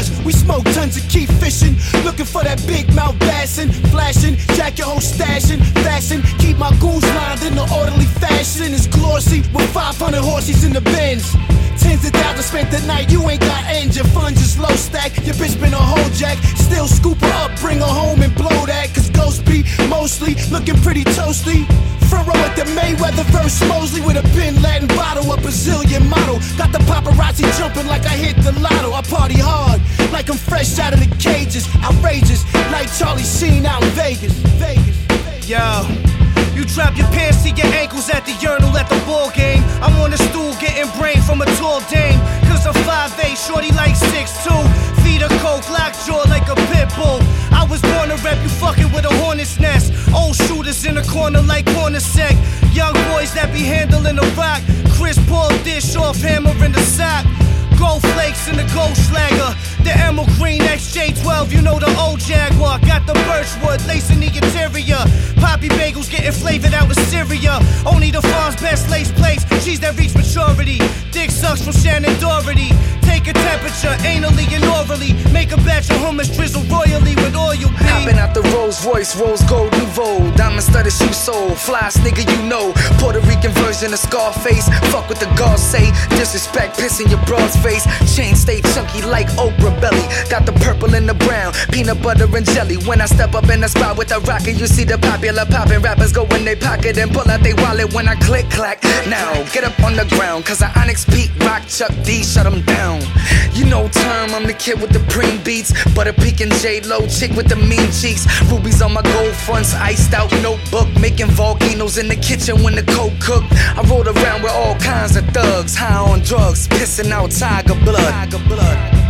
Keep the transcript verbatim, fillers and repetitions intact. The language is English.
cars. We smoke tons of keep fishing, looking for that big mouth bassin', flashing, jack your whole stashing, fashion. Keep my goons lined in the orderly fashion. It's glossy with five hundred horses in the bins. Tens of thousands spent the night, you ain't got ends. Your funds is low stack, your bitch been a whole jack. Still scoop her up, bring her home and blow that. Cause Ghost be mostly looking pretty toasty. Front row at the Mayweather versus Mosley with a Bin Laden bottle, a Brazilian model. Got the paparazzi jumping like I hit the lotto. I party hard, like I'm fresh out of the cages. Outrageous, like Charlie Sheen out in Vegas. Vegas. Vegas. Yo, you drop your pants to your ankles at the urinal at the ball game. I'm on the stool getting brain from a tall dame. Cause I'm five eight, shorty like six two. Feed a coke, lockjaw like a pit bull. I was born to rep, you fucking with a hornet's nest. Old shooters in the corner like corner sec. Young boys that be handling the rock. Chris Paul dish off, hammer in the sock. Gold flakes in the gold slagger. The emerald green X J twelve, you know the old Jaguar. Got the birchwood, lace in the interior. Poppy bagels getting flavored out with Syria. Only the farm's best lace plates, she's that reach maturity. Dick sucks from Shannon Doherty. Take a temperature, anally and orally. Make a batch of hummus, drizzle royally with oil. Hopping out the Rolls Royce, Rose Gold Nouveau. Diamond studded shoe sole, flyest nigga you know. Puerto Rican version of Scarface. Fuck what the guards say, disrespect pissing your broad's face. Chain stay chunky like Oprah belly. Got the purple and the brown, peanut butter and jelly. When I step up in the spot with a rocket, you see the popular poppin' rappers go in their pocket and pull out they wallet when I click clack. Now get up on the ground, cause I Onyx Pete, Rock Chuck D, shut them down. You know term, I'm the kid with the preem beats. Butter peeking J-Lo, chick with the mean cheeks. Rubies on my gold fronts, iced out notebook. Making volcanoes in the kitchen when the coke cooked. I rode around with all kinds of thugs, high on drugs, pissing out tiger blood. Tiger blood.